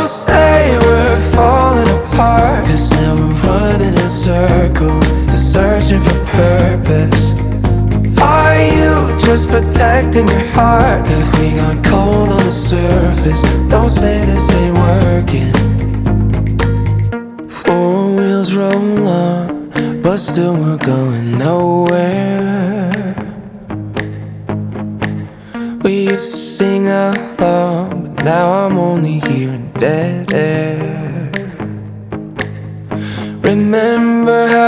say we're falling apart, 'cause now we're running in circles and searching for purpose. Are you just protecting your heart? If we got cold on the surface, don't say this ain't working. Four wheels roll on, but still we're going nowhere. We used to sing along, but now I'm only hearing dead air. Remember how